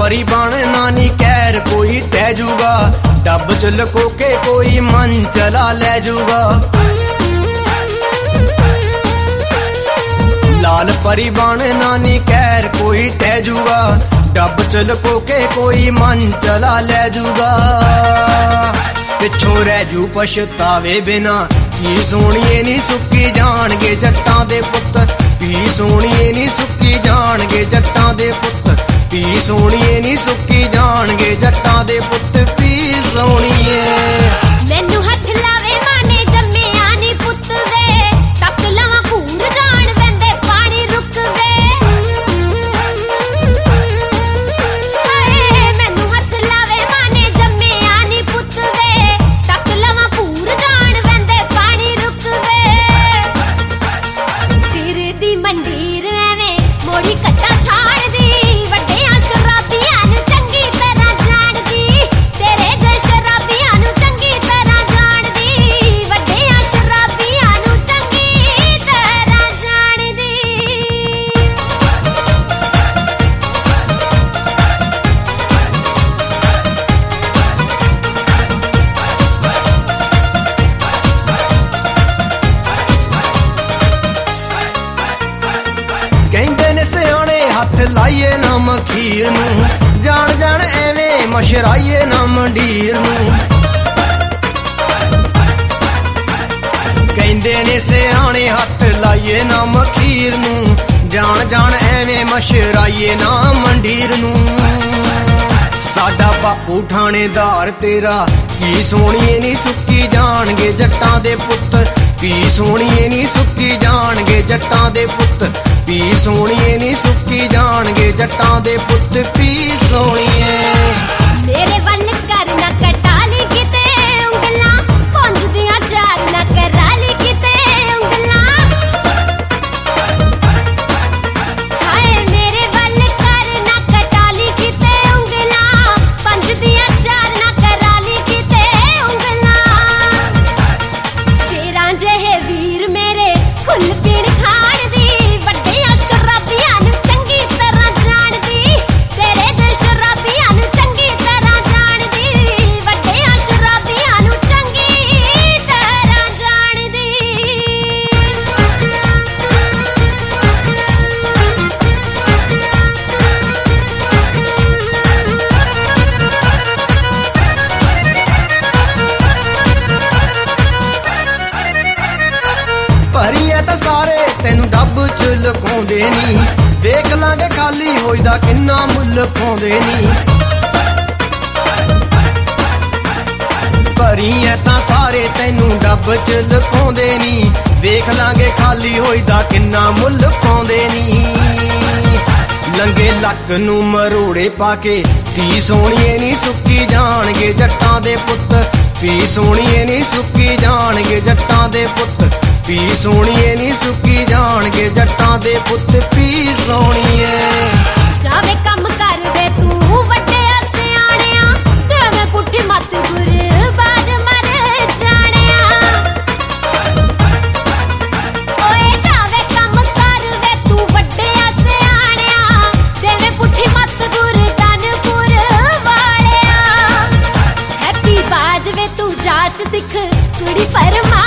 परी बनना नी कहर कोई तह जूगा, डब च लुको के कोई मन चला ले जूगा। लाल परी बनना नी कहर कोई तह जूगा, डब च लुको के कोई मन चला ले जूगा। पिछों रह जू पछतावे बिना, की सोहणीए नी सुक्की जाणगे जट्टां दे पुत्त, पी सोहणीए नी सुक्की जाणगे जट्टां दे पुत्त, पी सोहणीए नी सुक्की जाणगे जट्टां दे पुत्त, पी सोहणीए। मैनू हथ लावे माने जम्मिया नी पुत्त वे, तक लवां घूर जान वेंदे पानी रुक वे। मैनू हथ लावे माने जम्मिया नी पुत्त वे, तक लवां घूर जान वेंदे पानी रुक वे। फिर दी मंडीर एवें मोड़ी कट्टा छाड़ दी, वड्डियां शराबियां नू चंगी तरह जाणदी, तेरे जे शराबियां नू चंगी तरह जाणदी, वड्डियां शराबियां नू चंगी तरह जाणदी। ਕਹਿੰਦੇ ਨੇ ਸਿਆਣੇ ਹੱਥ ਲਾਈਏ ਨਾ ਮਖੀਰ ਨੂੰ, ਜਾਣ ਜਾਣ ਐਵੇਂ ਮਸ਼ਰਾਈਏ ਨਾ ਮੰਡੀਰ ਨੂੰ। ਕਹਿੰਦੇ ਨੇ ਸਿਆਣੇ ਹੱਥ ਲਾਈਏ ਨਾ ਮਖੀਰ ਨੂੰ, ਜਾਣ ਜਾਣ ਐਵੇਂ ਮਸ਼ਰਾਈਏ ਨਾ ਮੰਡੀਰ ਨੂੰ। ਸਾਡਾ ਬਾਪੂ ਠਾਣੇਦਾਰ ਤੇਰਾ, ਕੀ ਸੋਹਣੀਏ ਨੀ ਸੁੱਕੀ ਜਾਣਗੇ ਜੱਟਾਂ ਦੇ ਪੁੱਤ, ਪੀ ਸੋਹਣੀਏ ਨੀ ਸੁੱਕੀ ਜਾਣਗੇ ਜੱਟਾਂ ਦੇ ਪੁੱਤ, ਪੀ ਸੋਹਣੀਏ ਨੀ ਸੁੱਕੀ ਜਾਣਗੇ ਜੱਟਾਂ ਦੇ ਪੁੱਤ, ਪੀ ਸੋਹਣੀਏ। ਮੇਰੇ ਵੱਲ ਕਰ ਨਾ ਕਟਾਲੀ ਕਿਤੇ ਉਂਗਲਾਂ, ਪੁੰਝਦੀਆਂ ਚਾਰ ਨਾ ਕਰਾਲੀ ਕਿਤੇ ਉਂਗਲਾਂ। ਹਾਏ ਮੇਰੇ ਵੱਲ ਕਰ ਨਾ ਕਟਾਲੀ ਕਿਤੇ ਉਂਗਲਾਂ, ਪੁੰਝਦੀਆਂ ਚਾਰ ਨਾ ਕਰਾਲੀ ਕਿਤੇ ਉਂਗਲਾਂ। ਸ਼ੇਰਾਂ ਜਿਹੇ ਵੀਰ ਮੇਰੇ ਖੁੱਲ ਪੀਣ ਖਾਣ ਦੀ, ਵੱਡਿਆਂ ਸ਼ਰਾਬੀਆਂ ਨੂੰ ਚੰਗੀ ਤਰ੍ਹਾਂ ਜਾਣਦੀ, ਤੇਰੇ ਜੇ ਸ਼ਰਾਬੀਆਂ ਨੂੰ ਚੰਗੀ ਤਰ੍ਹਾਂ ਜਾਣਦੀ, ਵੱਡਿਆਂ ਸ਼ਰਾਬੀਆਂ ਨੂੰ ਚੰਗੀ ਤਰ੍ਹਾਂ ਜਾਣਦੀ। ਭਰੀਏ ਤਾਂ ਸਾਰੇ ਤੈਨੂੰ ਡੱਬ ਚ ਲੁਕਾਉਂਦੇ ਨੀ, ਵੇਖ ਲਾਂਗੇ ਖਾਲੀ ਹੋਈਦਾ ਕਿੰਨਾ ਮੁੱਲ ਪਾਉਂਦੇ ਨੀ। ਭਰੀਏ ਤਾਂ ਸਾਰੇ ਤੈਨੂੰ ਡੱਬ ਚ ਲੁਕਾਉਂਦੇ ਨੀ, ਵੇਖ ਲਾਂਗੇ ਖਾਲੀ ਹੋਈਦਾ ਕਿੰਨਾ ਮੁੱਲ ਪਾਉਂਦੇ ਨੀ। ਲੰਗੇ ਲੱਕ ਨੂੰ ਮਰੋੜੇ ਪਾ ਕੇ, ਧੀ ਸੋਹਣੀਏ ਨੀ ਸੁੱਕੀ ਜਾਣਗੇ ਜੱਟਾਂ ਦੇ ਪੁੱਤ, ਪੀ ਸੋਹਣੀਏ ਨੀ ਸੁੱਕੀ ਜਾਣਗੇ ਜੱਟਾਂ ਦੇ ਪੁੱਤ, ਪੀ ਸੋਹਣੀਏ ਨੀ ਸੁੱਕੀ ਜਾਣਗੇ ਜੱਟਾਂ ਦੇ ਪੁੱਤ, ਪੀ ਸੋਹਣੀਏ। ਜਾਵੇ ਕੰਮ ਕਰਦੇ ਤੂੰ ਵੱਡਿਆ ਸਿਆਣਿਆ, ਦੇਵੇਂ ਪੁੱਠੀ ਮੱਤ ਗੁਰਬਾਜ ਮਰ ਜਾਣਿਆ। ਓਏ ਜਾਵੇ ਕੰਮ ਕਰਦੇ ਤੂੰ ਵੱਡਿਆ ਸਿਆਣਿਆ, ਦੇਵੇਂ ਪੁੱਠੀ ਮੱਤ ਗੁਰਦਾਨਪੁਰ ਵਾਲਿਆ। ਹੈਪੀ ਬਾਜ ਵੇ ਤੂੰ ਜਾਚ ਸਿੱਖ ਕੁੜੀ ਪਰਮਾ